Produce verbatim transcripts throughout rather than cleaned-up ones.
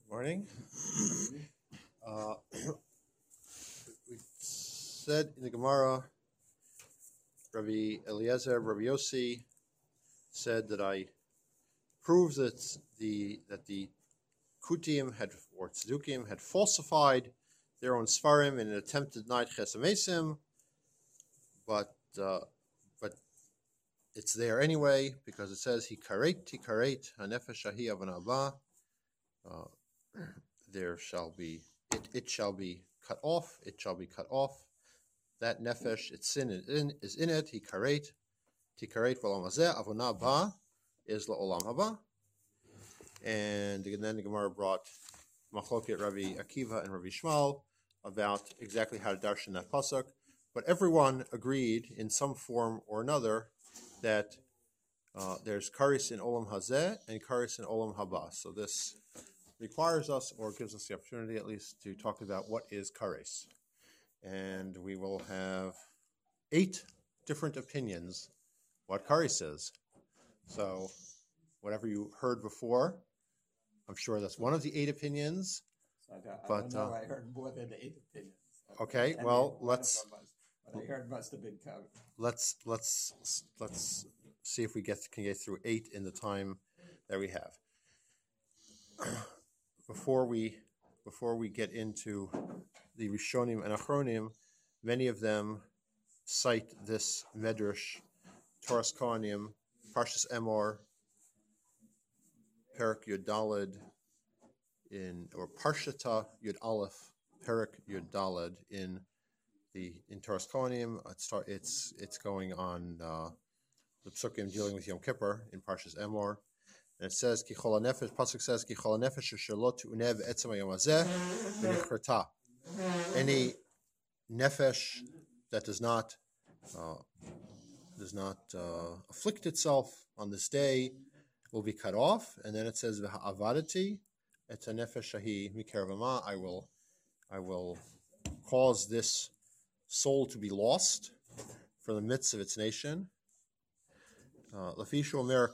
Morning. Uh, we said in the Gemara, Rabbi Eliezer, Rabbi Yossi said that I proved that the that the Kutim had or Tzedukim had falsified their own Svarim in an attempt to deny Chesamesim, but uh, but it's there anyway because it says he karet he karet hanefesh ahi avanaba. There shall be it, it shall be cut off, it shall be cut off. That nefesh, its sin is in, is in it. He karet, tikaret v'olam hazeh, avona ba is la'olam haba. And then the Gemara brought machloket Rabbi Akiva and Rabbi Shmuel about exactly how to darshan that pasuk. But everyone agreed in some form or another that uh, there's karis in olam hazeh and karis in olam haba. So this requires us, or gives us the opportunity at least, to talk about what is kares. And we will have eight different opinions what kares is. So whatever you heard before, I'm sure that's one of the eight opinions. So I don't, I but don't know, uh, I heard more than eight opinions. Okay, I well, mean, one let's- of them was- But I heard must have been covered. let's let's let's see if we get can get through eight in the time that we have. Before we before we get into the Rishonim and Achronim, many of them cite this Medrash, Toras Kohanim, Parshas Emor, Perak Yud Daled, in or Parshata Yud Aleph, Perak Yud Daled in the in Toras Kohanim. It's it's it's going on uh, the Psukim dealing with Yom Kippur in Parshas Emor. And it says, "Ki chol hanefesh." Pasuk says, "Ki chol hanefesh asher lo tu'uneh ve'etzem hayom hazeh v'nichrata." Any nefesh that does not uh, does not uh, afflict itself on this day will be cut off. And then it says, "V'ha'avadati et hanefesh ahi mikerav hama." I will, I will cause this soul to be lost from the midst of its nation. Uh, Why does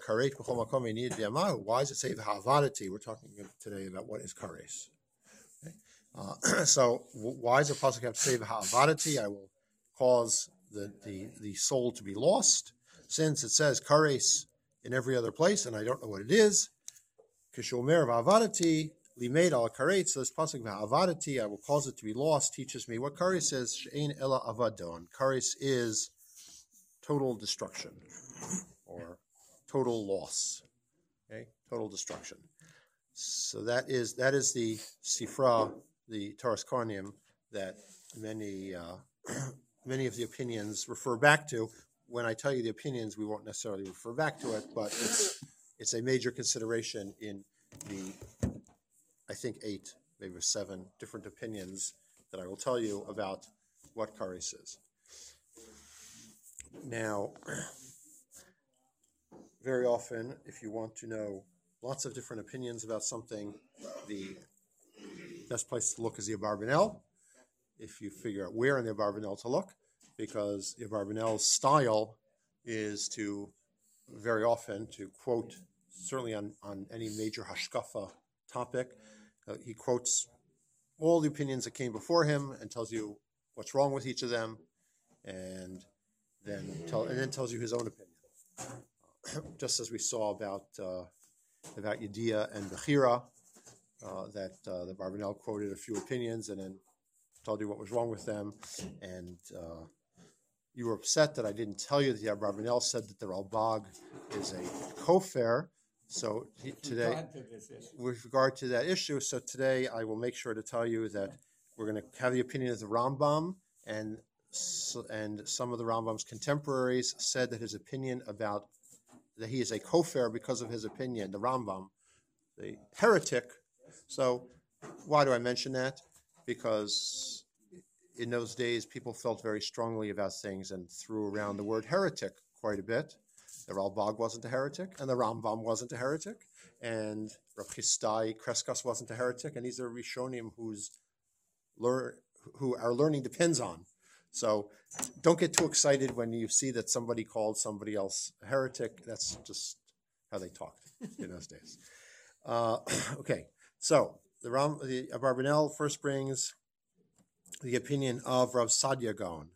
it say v'ha'avadati? We're talking today about what is kares. Okay. Uh, so w- why does the pasuk have to say v'ha'avadati? I will cause the, the, the soul to be lost, since it says kares in every other place, and I don't know what it is. Kishomer v'ha'avadati limeid al karet. So this pasuk v'ha'avadati, I will cause it to be lost, teaches me what kares is. She'ein ela avadon. Kares is total destruction, or total loss, okay, total destruction. So that is that is the Sifra, the Toras Kohanim, that many uh, many of the opinions refer back to. When I tell you the opinions, we won't necessarily refer back to it, but it's it's a major consideration in the, I think, eight, maybe seven different opinions that I will tell you about what kares is. Now, very often, if you want to know lots of different opinions about something, the best place to look is the Abarbanel. If you figure out where in the Abarbanel to look, because the Abarbanel's style is to, very often, to quote, certainly on, on any major hashkafa topic, uh, he quotes all the opinions that came before him and tells you what's wrong with each of them, and then tell, and then tells you his own opinion. Just as we saw about uh, about Yediyah and Bechira, uh, that uh, the Barbanel quoted a few opinions and then told you what was wrong with them, and uh, you were upset that I didn't tell you that the Barbanel said that the Ralbag is a kofar. So he, today, Gone to this issue. with regard to that issue, so today I will make sure to tell you that we're going to have the opinion of the Rambam, and and some of the Rambam's contemporaries said that his opinion about that he is a kofar because of his opinion, the Rambam, the heretic. So why do I mention that? Because in those days, people felt very strongly about things and threw around the word heretic quite a bit. The Ralbag wasn't a heretic, and the Rambam wasn't a heretic, and Rav Chistai Kreskas wasn't a heretic, and these are Rishonim whose learn, who our learning depends on. So don't get too excited when you see that somebody called somebody else a heretic. That's just how they talked in those days. Uh, okay, so the Ram, the Abarbanel first brings the opinion of Rav Sadia Gaon.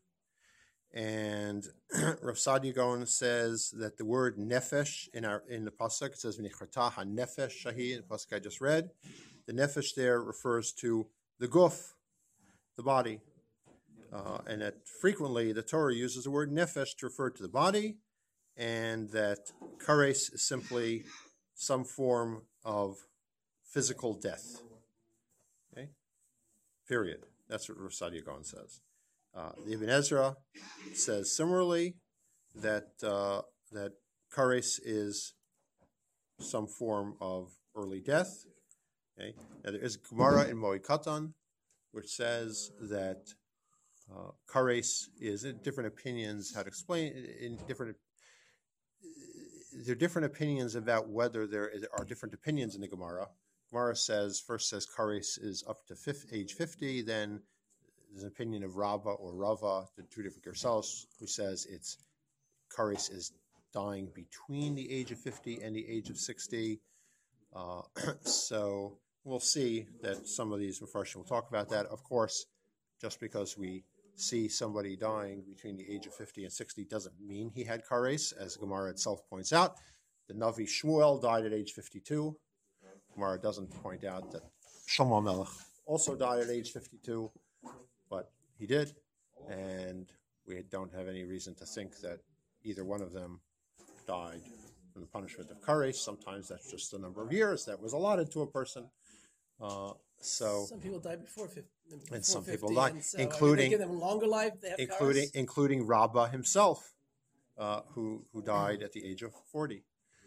And Rav Sadia Gaon says that the word nefesh in our in the pasuk, it says v'nichrata ha-nefesh shahi, the pasuk I just read. The nefesh there refers to the guf, the body, uh, and that frequently the Torah uses the word nefesh to refer to the body, and that kares is simply some form of physical death. Okay, period. That's what Rav Sadia Gaon says. Uh, the Ibn Ezra says similarly that uh, that kares is some form of early death. Okay, now there is Gemara in Moed Katan, which says that uh, kares is in different opinions how to explain in different. There are different opinions about whether there is, are different opinions in the Gemara. Gemara says first says kares is up to fifty, age fifty, then there's an opinion of Rabba or Rava, the two different Gersalos, who says it's kares is dying between the age of fifty and the age of sixty. Uh, so we'll see that some of these Mepharshim will talk about that. Of course, just because we see somebody dying between the age of fifty and sixty doesn't mean he had kares, as Gemara itself points out. The Navi Shmuel died at age fifty-two. Gemara doesn't point out that Shlomo Melech also died at age fifty-two. But he did, and we don't have any reason to think that either one of them died from the punishment of kares. Sometimes that's just the number of years that was allotted to a person. Uh, so some people die before fifty, before and some people fifty, die, and so, including I mean, they give them longer life. They have including kares. including Rabbah himself, uh, who who died at the age of forty.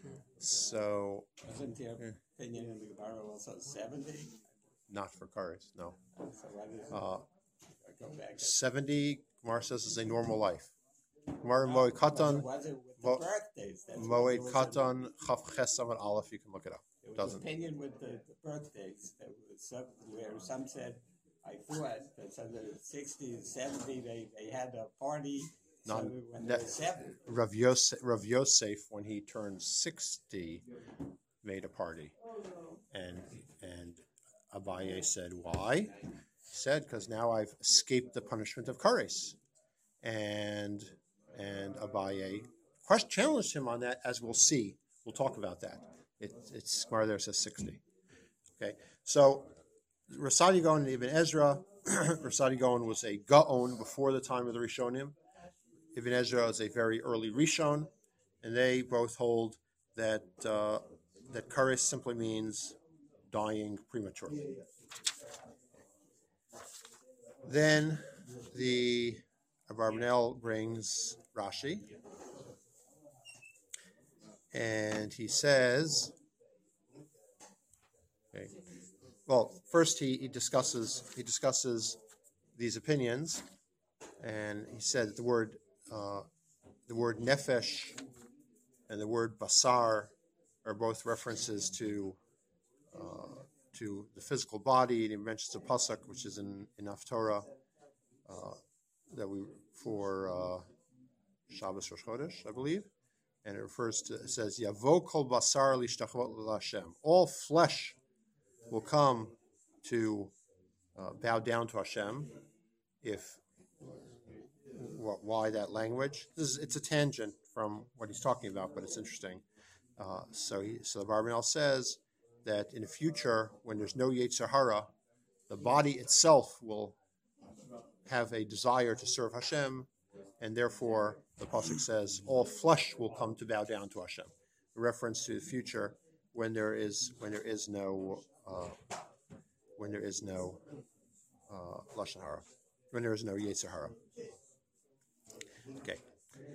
So Wasn't your opinion in the Gemara also seventy? not for kares, no. So what is it? Uh, Go back. seventy, Gemara says, is a normal life. Gemara in Moed Katan, Was it with the Mo- birthdays? That's what Moed there was a- Katan, Chav Ches Amud Aleph, you can look it up. There was Doesn't. opinion with the, the birthdays. There was some, where some said, I thought that some of the sixty and seventy, they, they had a party. So None- when that- they were seven. Rav Yosef, Rav Yosef, when he turned sixty, made a party. And and Abaye said, why? He said, because now I've escaped the punishment of kares. And and Abaye question, challenged him on that, as we'll see. We'll talk about that. It, it's Gemara there says sixty. Okay, so Rasadi Gaon and Ibn Ezra, Rasadi Gaon was a Gaon before the time of the Rishonim. Ibn Ezra is a very early Rishon, and they both hold that uh, that kares simply means dying prematurely. Then the Abarbanel brings Rashi, and he says, okay, well, first he, he discusses he discusses these opinions, and he said that the word uh, the word nefesh and the word basar are both references to uh, to the physical body. And he mentions a pasuk which is in in Haftorah uh, that we for uh, Shabbos Rosh Chodesh, I believe, and it refers to it says Yavo kol basar lishtachvot l'Hashem. All flesh will come to uh, bow down to Hashem. If wh- why that language? This is, it's a tangent from what he's talking about, but it's interesting. Uh, so, he, so the Abarbanel says that in the future, when there's no Yetzer Hara, the body itself will have a desire to serve Hashem, and therefore the pasuk says all flesh will come to bow down to Hashem. A reference to the future when there is when there is no uh, when there is no uh, lashon hara, when there is no Yetzer Hara. Okay.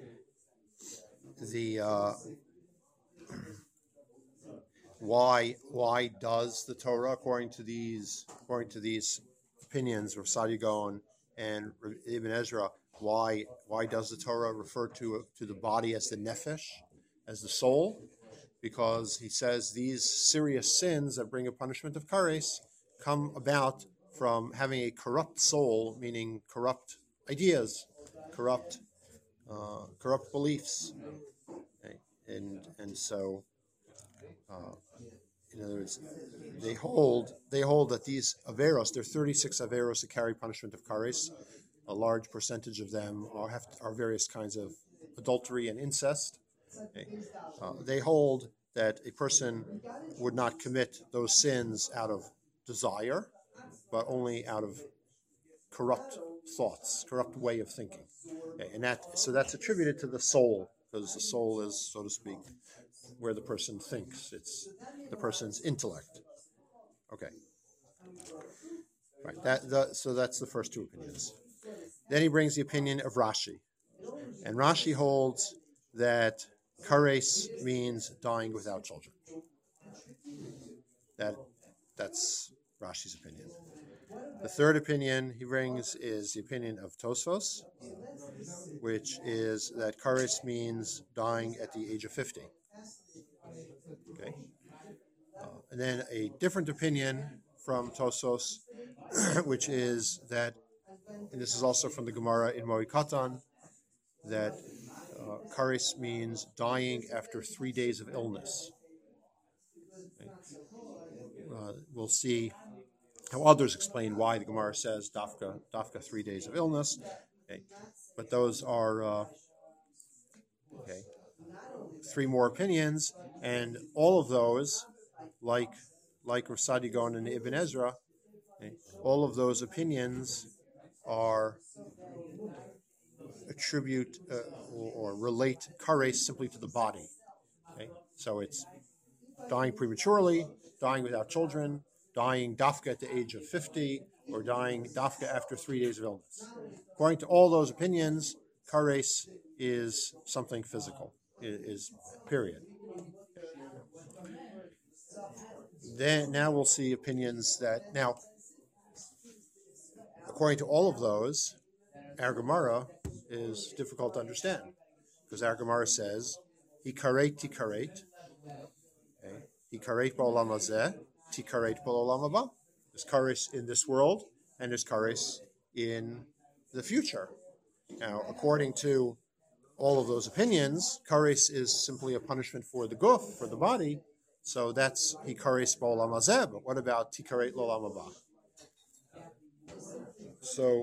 The uh, why why does the Torah, according to these according to these opinions of Sadi Gaon and Ibn Ezra, why why does the Torah refer to to the body as the nefesh, as the soul? Because he says these serious sins that bring a punishment of kares come about from having a corrupt soul, meaning corrupt ideas, corrupt uh, corrupt beliefs, okay? and and so uh, in other words, they hold they hold that these averos, there are thirty-six averos that carry punishment of kares. A large percentage of them are have are various kinds of adultery and incest. Okay. Uh, they hold that a person would not commit those sins out of desire, but only out of corrupt thoughts, corrupt way of thinking. Okay. And that so that's attributed to the soul, because the soul is, so to speak, where the person thinks. It's the person's intellect. Okay. Right. That the, so that's the first two opinions. Then he brings the opinion of Rashi. And Rashi holds that kares means dying without children. That that's Rashi's opinion. The third opinion he brings is the opinion of Tosfos, which is that kares means dying at the age of fifty. Okay. Uh, and then a different opinion from Tosfos, which is that, and this is also from the Gemara in Moed Katan, that uh, kares means dying after three days of illness. Okay. Uh, we'll see how others explain why the Gemara says dafka, dafka three days of illness. Okay. But those are uh, okay, three more opinions, and all of those, like like Rav Sadi Gaon and Ibn Ezra, okay, all of those opinions are attribute uh, or, or relate kares simply to the body. Okay? So it's dying prematurely, dying without children, dying dafka at the age of fifty, or dying dafka after three days of illness. According to all those opinions, kares is something physical, is, is period. Then now we'll see opinions that now, according to all of those, our Gemara is difficult to understand, because our Gemara says, "Hikaret tikaret, hikaret ba'olam hazeh, tikaret ba'olam haba." There's kares in this world, and there's kares in the future. Now, according to all of those opinions, kares is simply a punishment for the guf, for the body. So that's hikaret ba'olam hazeh. But what about tikaret ba'olam haba? So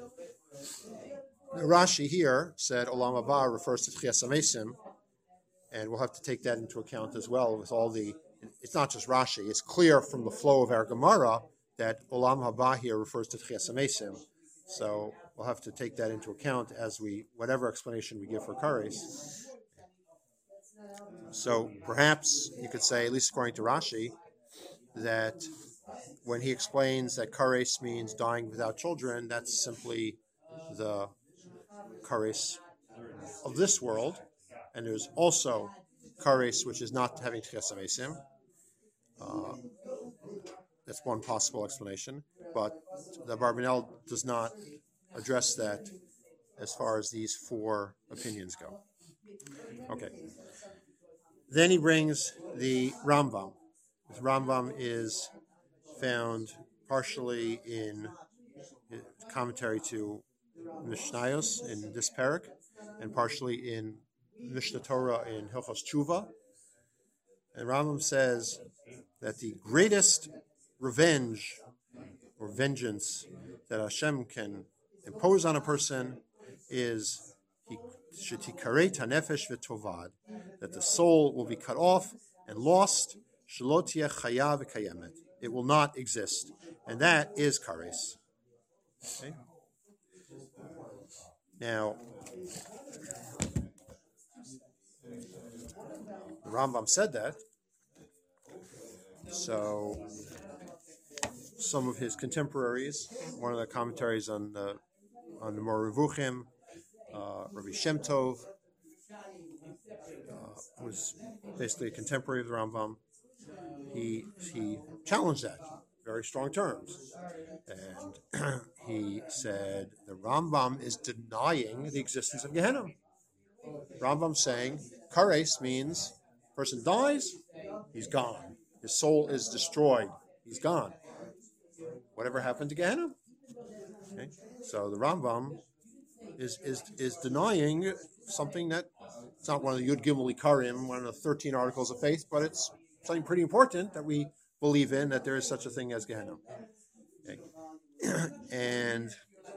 Rashi here said Olam Haba refers to Tchias HaMesim, and we'll have to take that into account as well with all the, it's not just Rashi, it's clear from the flow of our Gemara that Olam Haba here refers to Tchias HaMesim. So we'll have to take that into account as we, whatever explanation we give for kares. So perhaps you could say, at least according to Rashi, that when he explains that kares means dying without children, that's simply the kares of this world, and there's also kares which is not having Tchias HaMesim. Uh, that's one possible explanation, but the Barbanel does not address that as far as these four opinions go. Okay. Then he brings the Rambam. The Rambam is found partially in commentary to Mishnayos in this parak, and partially in Mishnah Torah in Hilchos Tshuva. And Rambam says that the greatest revenge or vengeance that Hashem can impose on a person is shetikaret hanefesh v'tovad, that the soul will be cut off and lost, shelo tieh chaya v'kayemet. It will not exist, and that is kares. Okay. Now, the Rambam said that, so some of his contemporaries, one of the commentaries on the on the Moreh Nevuchim, uh, Rabbi Shem Tov, uh, was basically a contemporary of the Rambam. He he challenged that in very strong terms, and he said the Rambam is denying the existence of Gehenna. Rambam saying kares means person dies, he's gone. His soul is destroyed, he's gone. Whatever happened to Gehenna? Okay. So the Rambam is is is denying something that it's not one of the Yud Gimel Ikarim, one of the thirteen articles of faith, but it's something pretty important that we believe in, that there is such a thing as Gehenna. Okay. And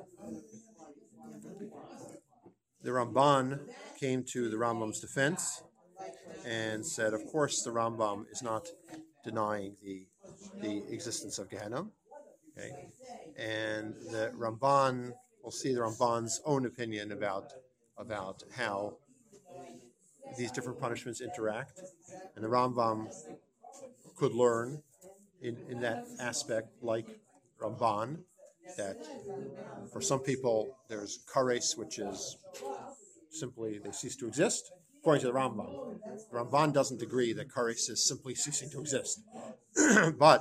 the Ramban came to the Rambam's defense and said, of course, the Rambam is not denying the the existence of Gehenna. Okay. And the Ramban, we'll see the Ramban's own opinion about about how these different punishments interact. And the Rambam could learn in, in that aspect, like Ramban, that for some people there's kares, which is simply they cease to exist, according to the Rambam. The Ramban doesn't agree that kares is simply ceasing to exist. But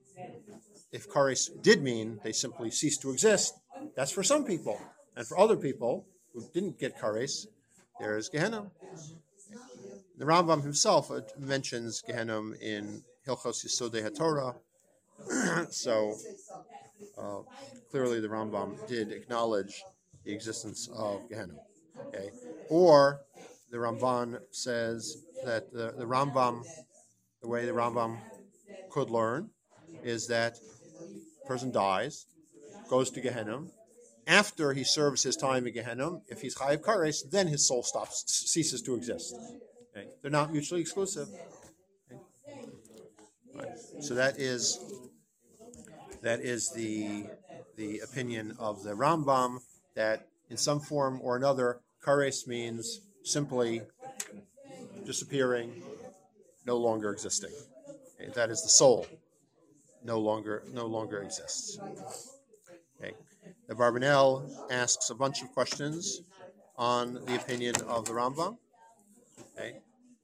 if kares did mean they simply cease to exist, that's for some people. And for other people who didn't get kares, there is Gehenna. The Rambam himself mentions Gehenna in Hilchos Yesodei HaTorah. So uh, clearly the Rambam did acknowledge the existence of Gehenna. Okay. Or the Ramban says that the, the Rambam, the way the Rambam could learn is that a person dies, goes to Gehenna. After he serves his time in Gehenna, if he's Chayiv Kares, then his soul stops, ceases to exist. Okay. They're not mutually exclusive. Okay. Right. So that is that is the the opinion of the Rambam, that in some form or another, Kares means simply disappearing, no longer existing. Okay. That is the soul, no longer no longer exists. Okay. The Barbanel asks a bunch of questions on the opinion of the Rambam. Okay.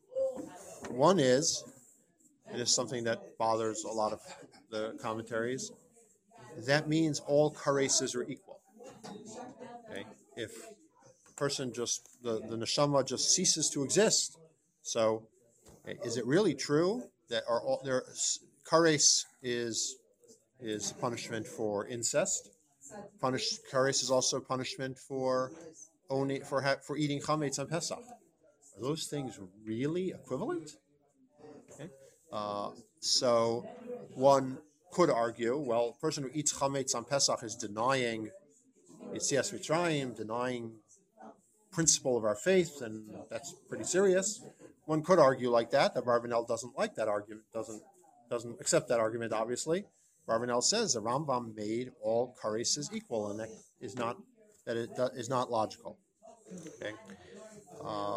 One is, it is something that bothers a lot of the commentaries, that means all kareses are equal. Okay. If a person just, the, the neshama just ceases to exist, so okay, is it really true that are all, there, kares is, is punishment for incest? Punish, kares is also punishment for owning, for ha, for eating chametz on Pesach. Are those things really equivalent? Okay. Uh, so one could argue, well, a person who eats chametz on Pesach is denying Yetzias Mitzrayim, denying principle of our faith, and that's pretty serious. One could argue like that. The Barbanel doesn't like that argument, doesn't doesn't accept that argument, obviously. Barbanel says the Rambam made all kareses equal, and that is not that it is not logical. Okay. Uh,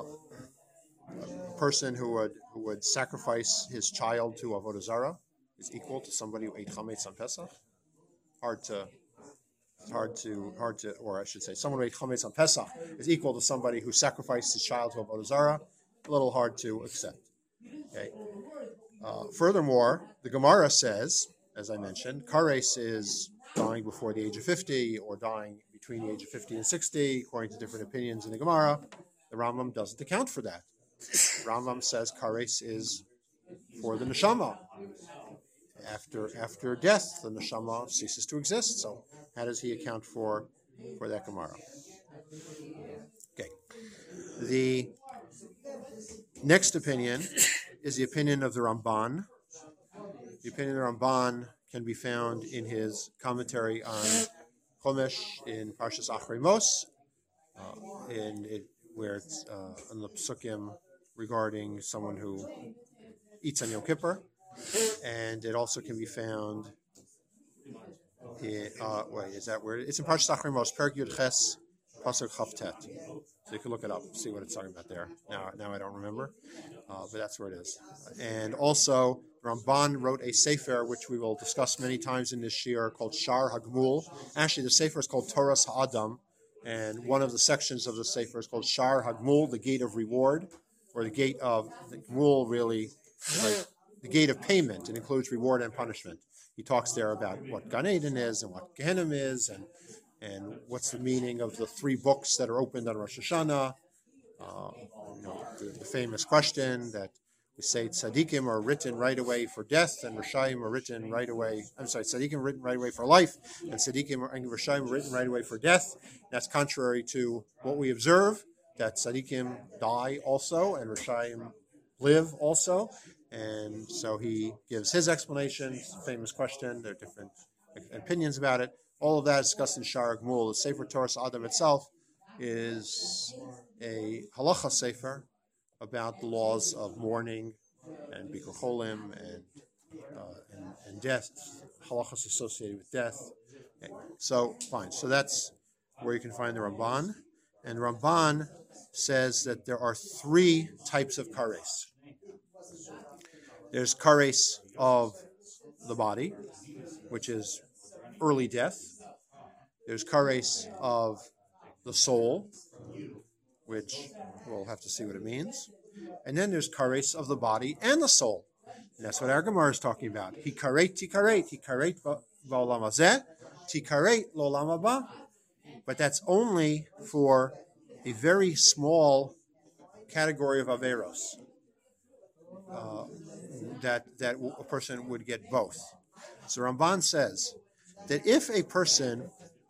a person who would who would sacrifice his child to Avodah Zarah is equal to somebody who ate chametz on Pesach. Hard to, hard to, hard to, or I should say, someone who ate chametz on Pesach is equal to somebody who sacrificed his child to Avodah Zarah. A little hard to accept. Okay. Uh, furthermore, the Gemara says, as I mentioned, kares is dying before the age of fifty or dying between the age of fifty and sixty, according to different opinions in the Gemara. The Rambam doesn't account for that. The Rambam says kares is for the neshama. After after death, the neshama ceases to exist. So how does he account for, for that Gemara? Okay. The next opinion is the opinion of the Ramban. The opinion of the Ramban can be found in his commentary on Chumash in Parshas Achrei Mos, uh, in it, where it's uh, in the Psukim regarding someone who eats on Yom Kippur, and it also can be found in, uh, wait, is that where, it's in Parshas Achrei Mos, Perek Yud Ches, Pasuk Chavtet. So you can look it up, see what it's talking about there. Now, now I don't remember, uh, but that's where it is. And also, Ramban wrote a sefer, which we will discuss many times in this year, called Shar HaGmul. Actually, the sefer is called Toras HaAdam, and one of the sections of the sefer is called Shar HaGmul, the gate of reward, or the gate of, the Gmul really, like the gate of payment. It includes reward and punishment. He talks there about what Gan Eden is and what Gehenna is, and and what's the meaning of the three books that are opened on Rosh Hashanah. Uh, you know, the, the famous question that we say tzaddikim are written right away for death, and Rishayim are written right away. I'm sorry, tzaddikim are written right away for life, and tzaddikim and Rishayim are written right away for death. That's contrary to what we observe, that tzaddikim die also, and Rishayim live also. And so he gives his explanation, famous question. There are different opinions about it. All of that is discussed in Sha'ar Gmul. The Sefer Torah Adam itself is a halacha sefer about the laws of mourning and Bikur Cholim and, uh, and and death, halachas associated with death. Okay. So fine. So that's where you can find the Ramban. And Ramban says that there are three types of kares. There's kares of the body, which is early death. There's kares of the soul, which we'll have to see what it means. And then there's kares of the body and the soul. And that's what our Gemara is talking about. Hikaret tikaret, hikaret v'olam hazeh, tikaret l'olam haba. But that's only for a very small category of averos. Uh, that that a person would get both. So Ramban says that if a person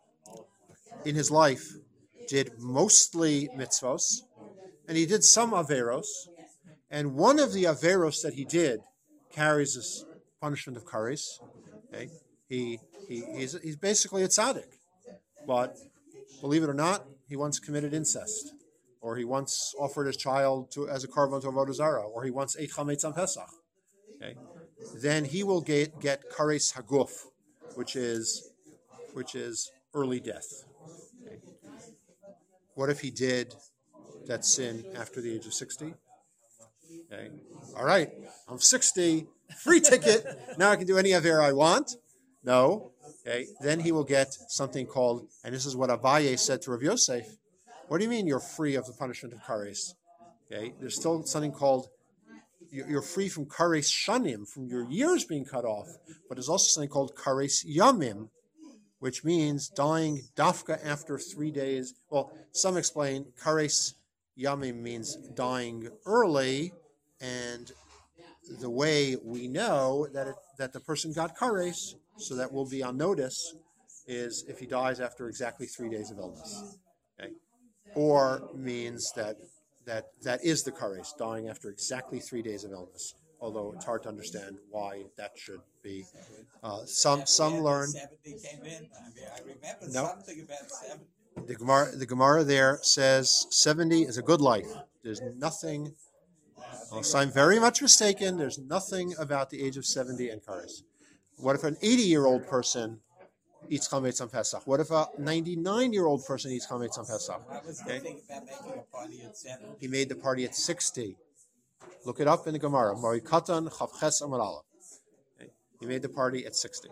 in his life did mostly mitzvos, and he did some averos, and one of the averos that he did carries this punishment of kares, okay, he, he he's, he's basically a tzaddik. But believe it or not, he once committed incest, or he once offered his child to as a korban to avodah zarah, or he once ate chametz on Pesach. Okay, then he will get get kares haguf, which is which is early death. Okay. What if he did that sin after the age of sixty? Okay, all right, I'm sixty, free ticket. Now I can do any aver I want. No. Okay, then he will get something called, and this is what Abaye said to Rav Yosef. What do you mean you're free of the punishment of kares? Okay, there's still something called, you're free from kares shanim, from your years being cut off, but there's also something called kares yamim, which means dying dafka after three days. Well, some explain kares yamim means dying early, and the way we know that it, that the person got kares, so that will be on notice, is if he dies after exactly three days of illness. Okay? Or means that that that is the kares, dying after exactly three days of illness. Although it's hard to understand why that should be. Uh, some some learn. seventy came in. I mean, I remember No. something about seventy. The Gemara, the Gemara there says seventy is a good life. There's nothing, unless I'm very much mistaken, there's nothing about the age of seventy and kares. What if an eighty-year-old person eats chametz on Pesach? What if a ninety-nine-year-old person eats chametz on Pesach? I was Okay. thinking about making a party at seventy. He made the party at sixty. Look it up in the Gemara. Mari Katan Chavches Amar Aleph. Okay. He made the party at sixty.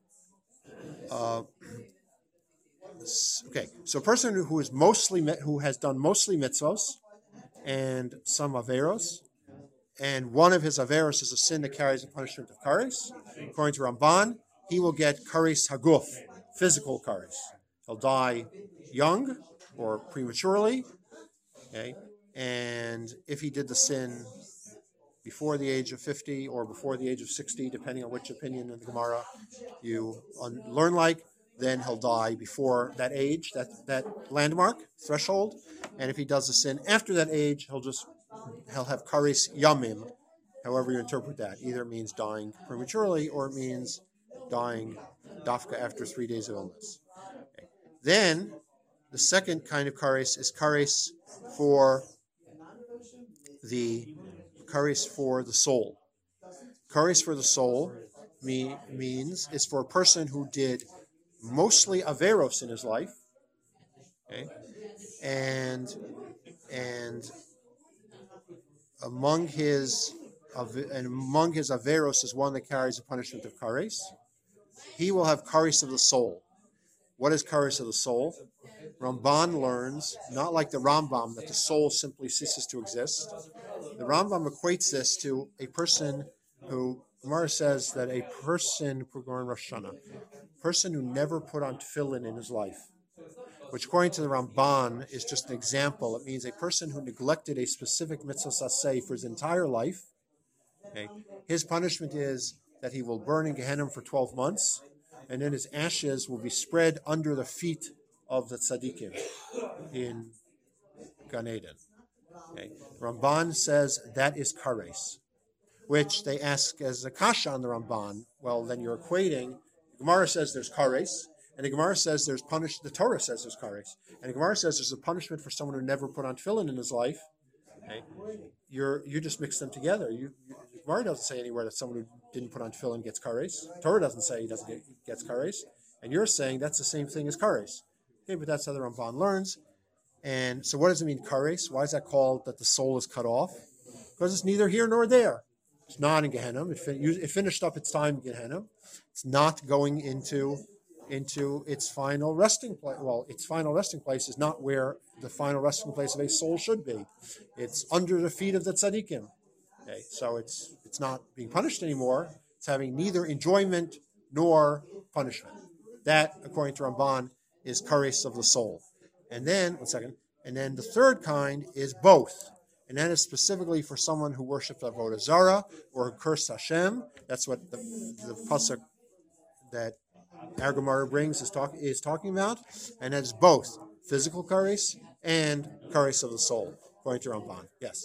Uh, okay, so a person who is mostly who has done mostly mitzvos and some averos, and one of his averos is a sin that carries the punishment of kares. According to Ramban, he will get kares haguf, physical kares. He'll die young or prematurely. Okay, and if he did the sin before the age of fifty or before the age of sixty, depending on which opinion in the Gemara you un- learn like, then he'll die before that age, that, that landmark, threshold. And if he does the sin after that age, he'll just he'll have kares yamim, however you interpret that. Either it means dying prematurely or it means dying dafka after three days of illness. Okay. Then the second kind of kares is kares for the kares for the soul. Kares for the soul me, means is for a person who did mostly averos in his life, okay, and and among his and among his averos is one that carries the punishment of kares. He will have kares of the soul. What is kares of the soul? Ramban learns, not like the Rambam, that the soul simply ceases to exist. The Rambam equates this to a person who, Gemara says that a person, Gemara in Rosh Hashanah, person who never put on tefillin in his life, which according to the Ramban is just an example. It means a person who neglected a specific mitzvah saseh for his entire life. Okay, his punishment is that he will burn in Gehenna for twelve months, and then his ashes will be spread under the feet of the tzaddikim in Gan Eden. Okay. Ramban says that is kares, which they ask as a kasha on the Ramban. Well, then you're equating. The Gemara says there's kares, and the Gemara says there's punish. The Torah says there's kares, and the Gemara says there's a punishment for someone who never put on tefillin in his life. Okay? You're you just mix them together. You, you the Gemara doesn't say anywhere that someone who didn't put on tefillin gets kares. Torah doesn't say he doesn't get gets kares, and you're saying that's the same thing as kares. Okay, but that's how the Ramban learns. And so, what does it mean kares? Why is that called that the soul is cut off? Because it's neither here nor there. It's not in Gehenna. It, fin- it finished up its time in Gehenna. It's not going into into its final resting place. Well, its final resting place is not where the final resting place of a soul should be. It's under the feet of the tzaddikim. Okay, so it's it's not being punished anymore. It's having neither enjoyment nor punishment. That, according to Ramban, is kares of the soul. And then, one second, and then the third kind is both. And that is specifically for someone who worshipped Avodah Zarah or who cursed Hashem. That's what the, the pasuk that our Gemara brings is, talk, is talking about. And that is both physical kares and kares of the soul, according to Ramban. Yes?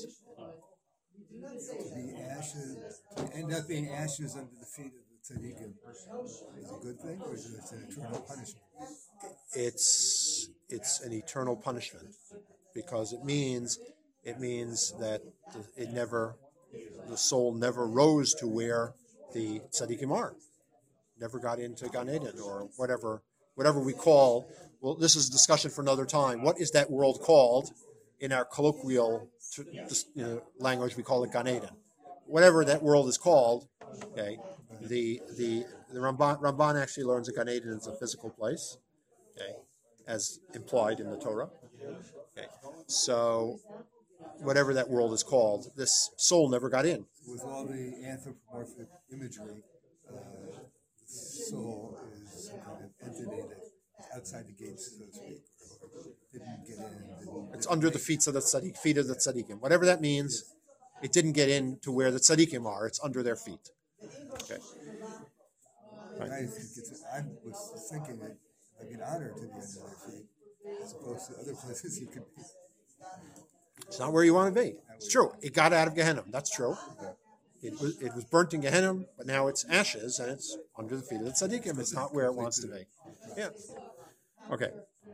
To be ashes, to end up being ashes under the feet of the tzaddikim is a good thing, or is it an eternal punishment? It's it's an eternal punishment because it means it means that the, it never the soul never rose to where the tzaddikim are, never got into Gan Eden or whatever whatever we call. Well, this is a discussion for another time. What is that world called? In our colloquial you know, language, we call it Gan Eden. Whatever that world is called, okay. The the the Ramban, Ramban actually learns that Gan Eden is a physical place, okay, as implied in the Torah. Okay, so whatever that world is called, this soul never got in. With all the anthropomorphic imagery, uh, the soul is some kind of entity that's outside the gates, so to speak. Didn't get in. Didn't, It's under the feet of the tzaddik, feet of the tzaddikim. Whatever that means, it didn't get in to where the tzaddikim are. It's under their feet. Okay. Right. I, think it's, I was thinking that I'd be an honor to be under their feet, as opposed to other places you could be. It's not where you want to be. It's true. It got out of Gehenna. That's true. It was it was burnt in Gehenna, but now it's ashes and it's under the feet of the tzaddikim. It's not where it wants to be. Yeah. Okay.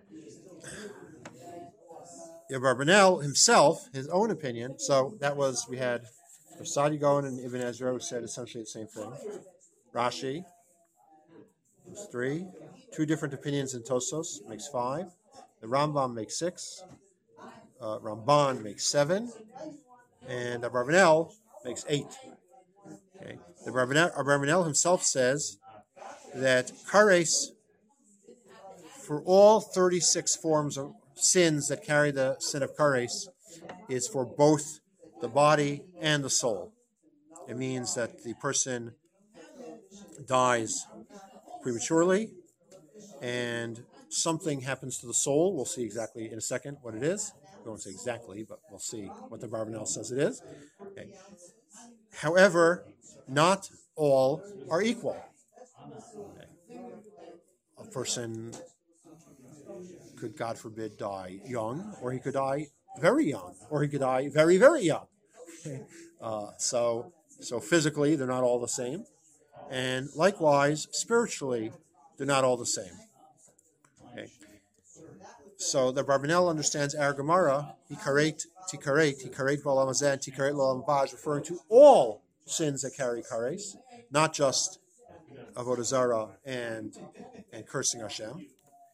Abarbanel himself, his own opinion. So that was we had Sadi Gaon and Ibn Ezra who said essentially the same thing. Rashi was three. Two different opinions in Tosos makes five. The Rambam makes six. Uh, Ramban makes seven. And Abarbanel makes eight. Okay. The Abarbanel himself says that kares, for all thirty-six forms of sins that carry the sin of kares, is for both the body and the soul. It means that the person dies prematurely and something happens to the soul. We'll see exactly in a second what it is. We won't say exactly, but we'll see what the Barbanel says it is. Okay. However, not all are equal. Okay. A person could, God forbid, die young, or he could die very young, or he could die very, very young. Okay. Uh, so, so physically, they're not all the same. And likewise, spiritually, they're not all the same. Okay. So the Barbanel understands our Gemara, hikaret, tikaret, hikaret v'olam hazeh, tikaret v'olam haba, referring to all sins that carry kares, not just avodah zarah and and cursing Hashem.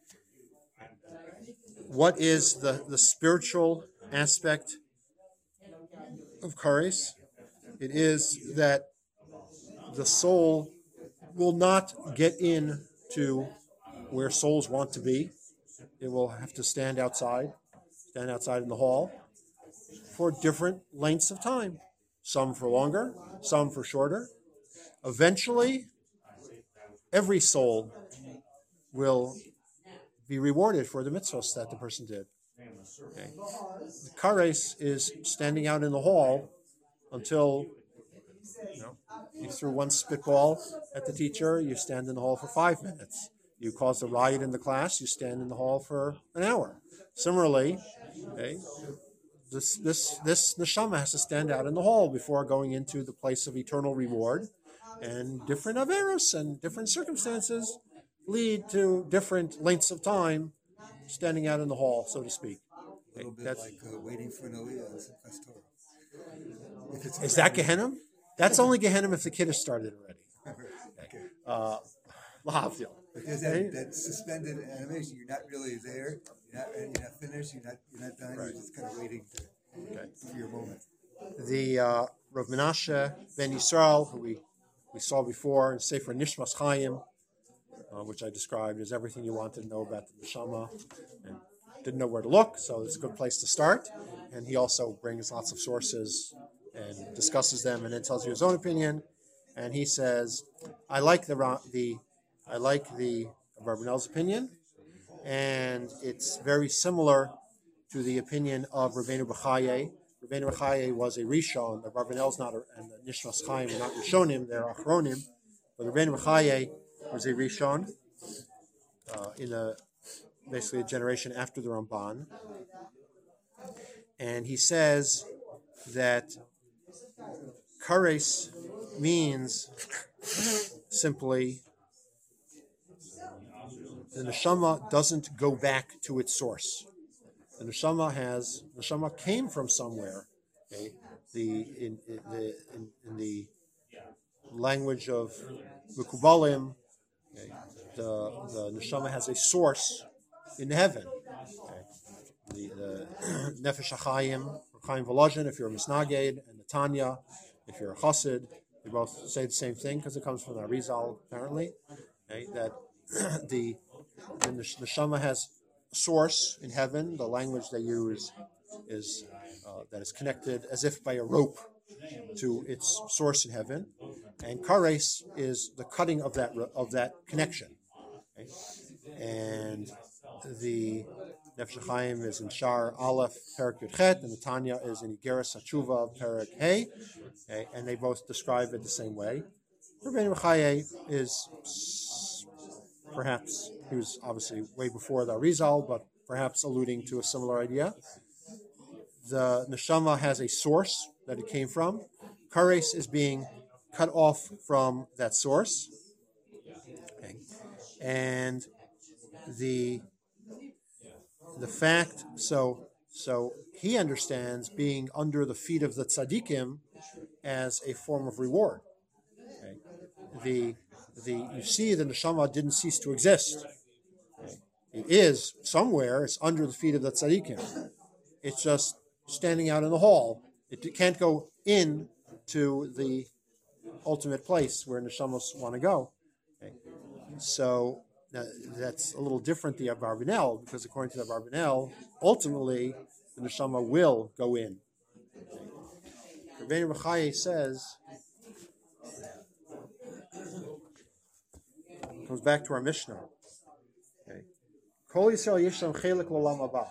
What is the, the spiritual aspect of kares? It is that the soul will not get in to where souls want to be. It will have to stand outside, stand outside in the hall for different lengths of time. Some for longer, some for shorter. Eventually, every soul will be rewarded for the mitzvahs that the person did. Okay. The kares is standing out in the hall until, you know, you threw one spitball at the teacher, you stand in the hall for five minutes. You cause a riot in the class, you stand in the hall for an hour. Similarly, okay, this this this neshama has to stand out in the hall before going into the place of eternal reward, and different averos and different circumstances lead to different lengths of time standing out in the hall, so to speak. A little bit That's- like uh, waiting for an Aliyah and Simchas Torah. If it's Is that Gehenna? That's only Gehenna if the kid has started already. okay. Uh, Lahavdil. But there's that, that suspended animation. You're not really there. You're not, you're not finished. You're not. You're not done. Right. You're just kind of waiting to, Okay. for your moment. The uh, Rav Menashe Ben Yisrael, who we, we saw before in Sefer Nishmas Chaim, uh, which I described as everything you wanted to know about the neshama, and didn't know where to look, so it's a good place to start. And he also brings lots of sources and discusses them, and then tells you his own opinion. And he says, "I like the Ra- the I like the Rabbanel's opinion, and it's very similar to the opinion of Rabbeinu Bechaye. Rabbeinu Bechaye was a Rishon. The Rabbanel's not, a, and the Nishmas Chaim are not Rishonim; they're Achronim. But Rabbeinu Bechaye was a Rishon uh, in a basically a generation after the Ramban, and he says that kares means simply the neshama doesn't go back to its source. The neshama has neshama came from somewhere. Okay, the in, in the in, in the language of Mekubalim, okay, the the neshama has a source in heaven. Okay. The, the Nefesh HaChaim, Chaim Volozhin, if you're a Misnaged, and the Tanya, if you're a Chassid, they both say the same thing because it comes from the Arizal, apparently. Okay, that the, the neshama has a source in heaven. The language they use is uh, that is connected as if by a rope to its source in heaven, and kares is the cutting of that of that connection. Okay? And the Nefesh HaChaim is in Shar Aleph, Perek Yud Chet, and the Tanya is in Igeres HaTshuva, Perek Hey, okay, and they both describe it the same way. Rabbeinu Bechaye is perhaps, he was obviously way before the Arizal, but perhaps alluding to a similar idea. The neshama has a source that it came from. Kares is being cut off from that source. Okay. And the the fact, so so he understands being under the feet of the tzaddikim as a form of reward. Okay. The the you see the neshama didn't cease to exist. Okay. It is somewhere. It's under the feet of the tzaddikim. It's just standing out in the hall. It can't go in to the ultimate place where neshamas want to go. Okay. So now, that's a little different the Abarbanel, because according to the Abarbanel, ultimately the neshama will go in. Okay. Rabbeinu Bechaye says, comes back to our Mishnah. Okay. Kol Yisrael Yishem Chelik L'Olam Haba.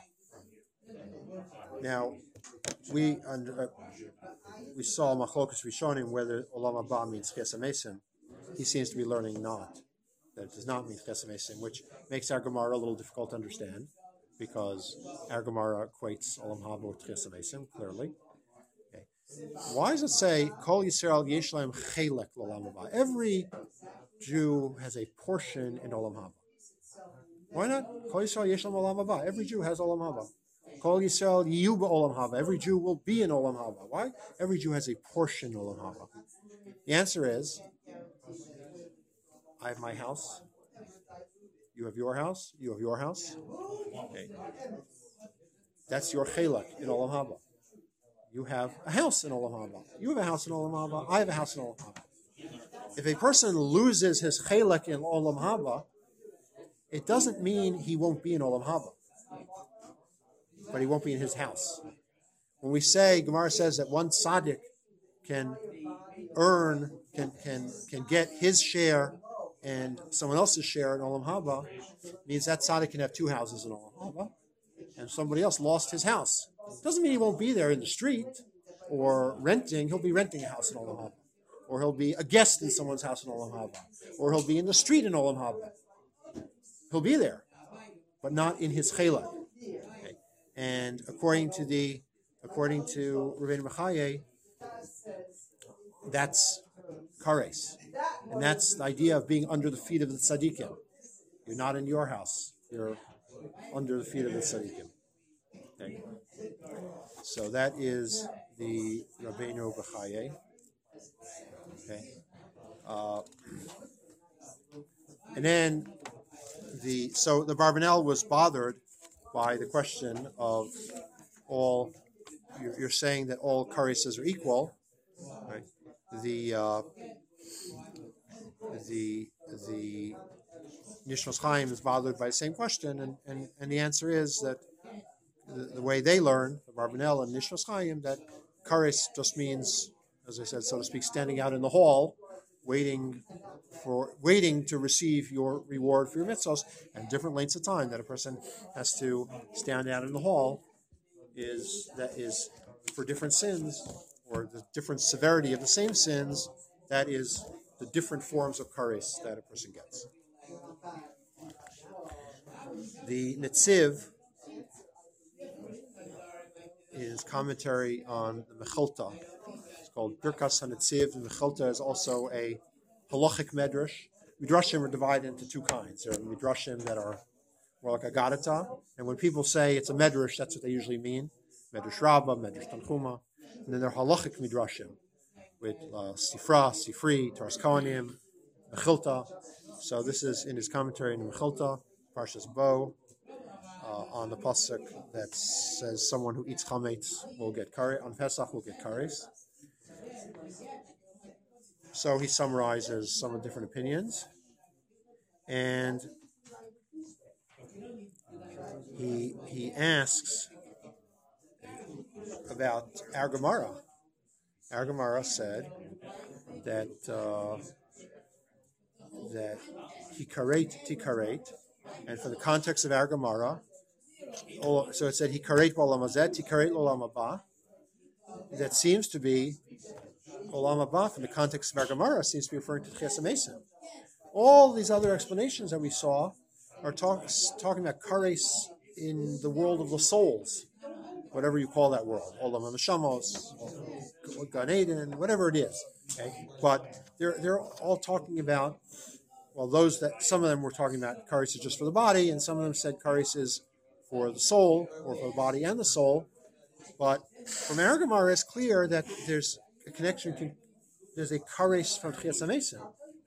Now, we under, uh, we saw Machlokas Rishonim whether Olam Haba means Chesed Mesim. He seems to be learning not. That it does not mean Chesed Mesim, which makes our Gemara a little difficult to understand, because our Gemara equates Olam Haba with Chesed Mesim, clearly. Okay. Why does it say, Kol Yisrael Yesh Lahem Chelek L'Olam Haba? Every Jew has a portion in Olam Haba. Why not? Kol Yisrael Yesh Lahem Olam Haba. Every Jew has Olam Haba. Kol Yisrael Yiyu B'Olam Haba. Every Jew will be in Olam Haba. Why? Every Jew has a portion in Olam Haba. The answer is, I have my house. You have your house. You have your house. Okay. That's your chelak in Olam Haba. You have a house in Olam Haba. You have a house in Olam Haba. I have a house in Olam Haba. If a person loses his chelak in Olam Haba, it doesn't mean he won't be in Olam Haba, but he won't be in his house. When we say, Gemara says that one tzaddik can earn, can can can get his share and someone else's share in Olam Haba, means that tzaddik can have two houses in Olam Haba, and somebody else lost his house. Doesn't mean he won't be there in the street or renting. He'll be renting a house in Olam Haba, or he'll be a guest in someone's house in Olam Haba, or he'll be in the street in Olam Haba. He'll be there, but not in his chelak. Okay. And according to the according to Rabbeinu Mechaye, that's kares. And that's the idea of being under the feet of the tzaddikim. You're not in your house. You're under the feet of the tzaddikim. Okay. So that is the Rabbeinu Mechaye. Okay. Uh, and then the so the Barbanel was bothered by the question of all. You're, you're saying that all kareses are equal, right? The uh, the the Nishmas Chaim is bothered by the same question, and, and, and the answer is that the, the way they learn, the Barbanel and Nishmas Chaim, that kares just means, as I said, so to speak, standing out in the hall, waiting for waiting to receive your reward for your mitzvahs, and different lengths of time that a person has to stand out in the hall is that is for different sins, or the different severity of the same sins. That is the different forms of kares that a person gets. The Netziv is commentary on the Mechilta. It's called Birkas HaNetziv. The Mechilta is also a halachic medrash. Midrashim are divided into two kinds. There are midrashim that are more like a Gadata, and when people say it's a medrash, that's what they usually mean. Medrash Rabbah, Medrash Tanchuma. And then there are halachic midrashim with uh, Sifra, Sifri, Taras Kohanim, Mechilta. So this is in his commentary in Mechilta, Parshas Bo, uh, on the pasuk that says someone who eats chametz will get kares, on Pesach will get kares. So he summarizes some of the different opinions, and he he asks about our Gemara. Our Gemara said that uh, that hikaret tikaret, and for the context of our Gemara, so it said hikaret b'olam hazeh, tikaret l'olam haba. That seems to be olam haba in the context of our Gemara seems to be referring to Tchias HaMesim. All these other explanations that we saw are talk, talking about kares in the world of the souls, whatever you call that world, Olam HaNeshamos, Gan Eden, whatever it is. Okay? But they're they're all talking about, well, those that some of them were talking about kares is just for the body, and some of them said kares is for the soul, or for the body and the soul. But from our Gemara, it's clear that there's a connection. To, there's a kares from Tchias HaMesim.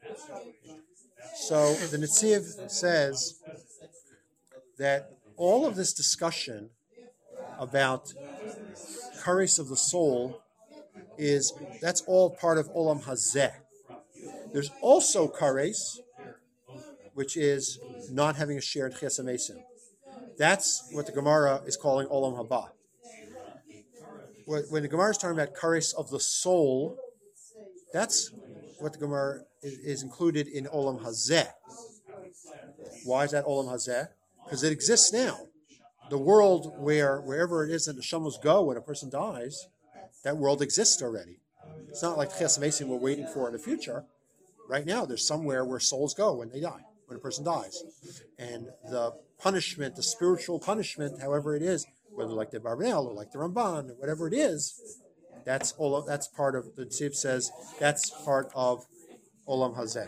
So the Netziv says that all of this discussion about kares of the soul is, that's all part of Olam Hazeh. There's also kares, which is not having a share in Tchias HaMesim. That's what the Gemara is calling Olam Haba. When the Gemara is talking about kares of the soul, that's what the Gemara is, is included in Olam Hazeh. Why is that Olam Hazeh? Because it exists now. The world where wherever it is that the neshamos go when a person dies, that world exists already. It's not like Tchias HaMesim we're waiting for in the future. Right now, there's somewhere where souls go when they die, when a person dies. And the punishment, the spiritual punishment, however it is, whether like the Barbanel or like the Ramban or whatever it is, that's all. Of, that's part of the Tziv says that's part of Olam Hazeh.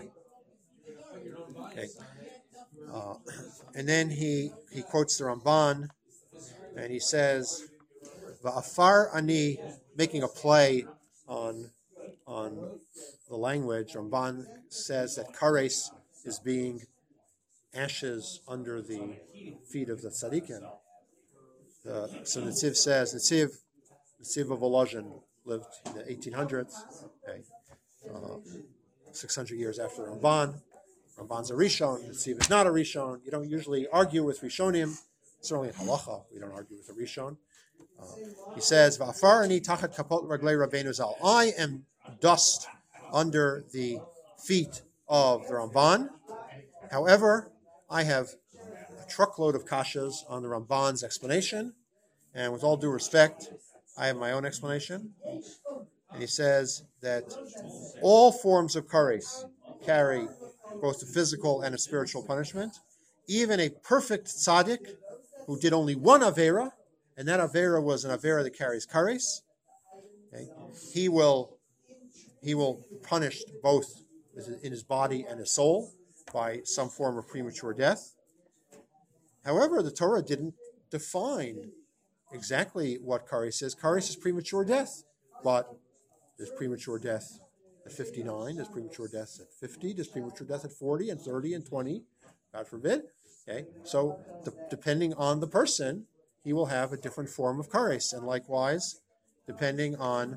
Okay, uh, and then he he quotes the Ramban, and he says, "Va'afar ani," making a play on on the language. Ramban says that kares is being ashes under the feet of the tzaddikim. Uh, so Netziv says, Netziv, Netziv of Volozhin lived in the eighteen hundreds, okay, uh, six hundred years after Ramban. Ramban's a Rishon, Netziv is not a Rishon. You don't usually argue with Rishonim, certainly in Halacha, we don't argue with a Rishon. Uh, he says, Va'afar ani tachat kapot raglei Rabbeinu Zal. I am dust under the feet of the Ramban. However, I have a truckload of kashas on the Ramban's explanation, and with all due respect, I have my own explanation. And he says that all forms of kares carry both a physical and a spiritual punishment. Even a perfect tzaddik who did only one avera and that Avera was an Avera that carries kares, okay, he will he will punish both in his body and his soul by some form of premature death. However, the Torah didn't define exactly what kares is. Kares is premature death, but there's premature death at fifty-nine, there's premature death at fifty, there's premature death at forty and thirty and twenty, God forbid. Okay, so de- depending on the person, he will have a different form of kares, and likewise, depending on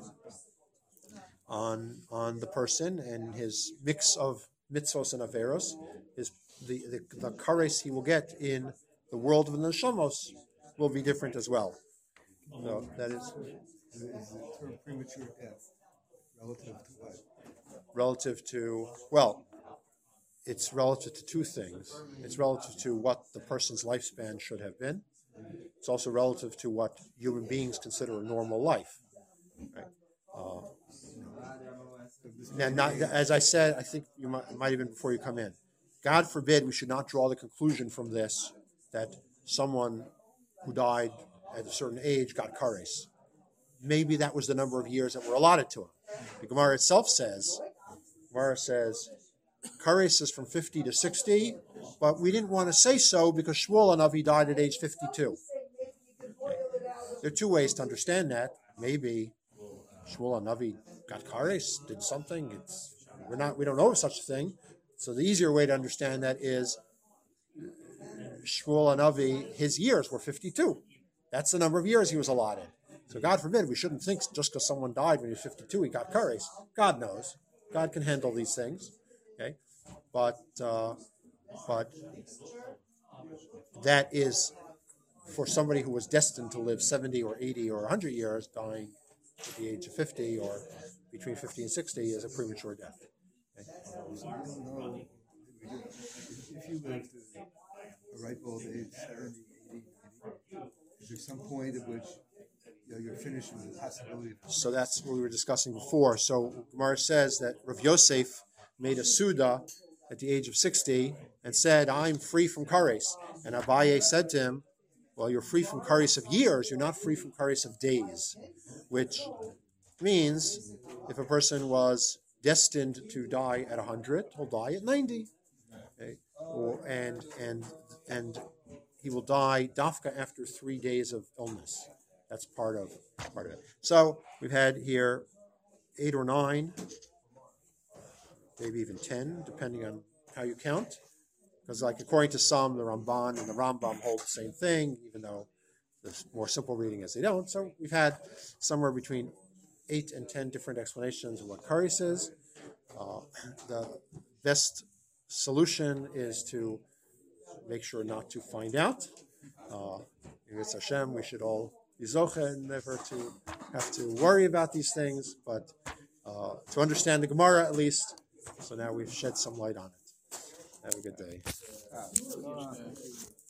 on on the person and his mix of mitzvos and averos, his the the, the kares he will get in the world of the neshamos will be different as well. So that is Is the term premature death relative to what? relative to, well, it's relative to two things. It's relative to what the person's lifespan should have been. It's also relative to what human beings consider a normal life. Right? Uh, now, not, as I said, I think you might, might have been before you come in. God forbid we should not draw the conclusion from this that someone who died at a certain age got kares. Maybe that was the number of years that were allotted to him. The Gemara itself says, Gemara says, kares is from fifty to sixty, but we didn't want to say so because Shmuel Hanavi died at age fifty-two. Okay. There are two ways to understand that. Maybe Shmuel Hanavi got kares, did something. It's we're not we don't know of such a thing. So the easier way to understand that is Shmuel Hanavi, his years were fifty-two. That's the number of years he was allotted. So God forbid, we shouldn't think just because someone died when he was fifty-two, he got kares. God knows. God can handle these things. Okay, but uh, but that is for somebody who was destined to live seventy or eighty or one hundred years, dying at the age of fifty or between fifty and sixty is a premature death. Okay? So we don't know if, if you live to a ripe old age, seventy, eighty, ninety, is there some point at which you know, you're finished with the possibility of... So that's what we were discussing before. So Gemara says that Rav Yosef made a Suda at the age of sixty and said, I'm free from kares. And Abaye said to him, well, you're free from kares of years, you're not free from kares of days, which means if a person was destined to die at one hundred, he'll die at ninety. Okay? Or, and, and, and he will die dafka after three days of illness. That's part of part of it. So we've had here eight or nine, maybe even ten, depending on how you count. Because, like, according to some, the Ramban and the Rambam hold the same thing, even though the more simple reading is they don't. So we've had somewhere between eight and ten different explanations of what kares is. Uh, the best solution is to make sure not to find out. Uh, It's Hashem, we should all be zoche and never to have to worry about these things, but uh, to understand the Gemara at least. So now we've shed some light on it. Have a good day.